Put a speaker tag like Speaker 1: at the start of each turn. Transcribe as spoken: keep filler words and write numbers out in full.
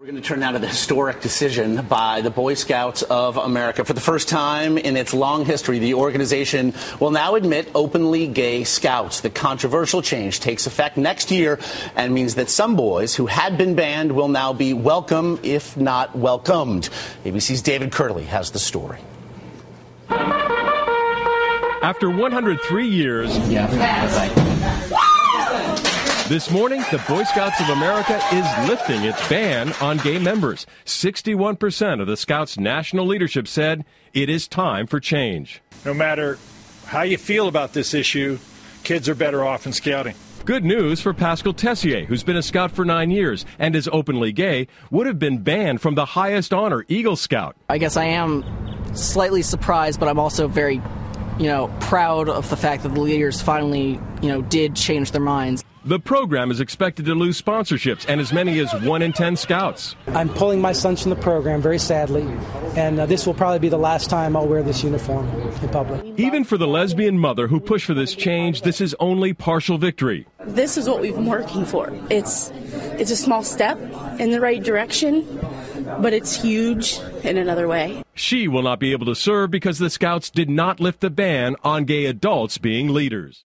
Speaker 1: We're going to turn now to the historic decision by the Boy Scouts of America. For the first time in its long history, the organization will now admit openly gay scouts. The controversial change takes effect next year and means that some boys who had been banned will now be welcome, if not welcomed. A B C's David Curley has the story.
Speaker 2: After one hundred three years,
Speaker 1: yeah,
Speaker 2: this morning, the Boy Scouts of America is lifting its ban on gay members. sixty-one percent of the Scouts' national leadership said it is time for change.
Speaker 3: No matter how you feel about this issue, kids are better off in scouting.
Speaker 2: Good news for Pascal Tessier, who's been a Scout for nine years and is openly gay, would have been banned from the highest honor, Eagle Scout.
Speaker 4: I guess I am slightly surprised, but I'm also very, you know, proud of the fact that the leaders finally, you know, did change their minds.
Speaker 2: The program is expected to lose sponsorships and as many as one in ten scouts.
Speaker 5: I'm pulling my sons from the program, very sadly, and uh, this will probably be the last time I'll wear this uniform in public.
Speaker 2: Even for the lesbian mother who pushed for this change, this is only partial victory.
Speaker 6: This is what we've been working for. It's, it's a small step in the right direction, but it's huge in another way.
Speaker 2: She will not be able to serve because the Scouts did not lift the ban on gay adults being leaders.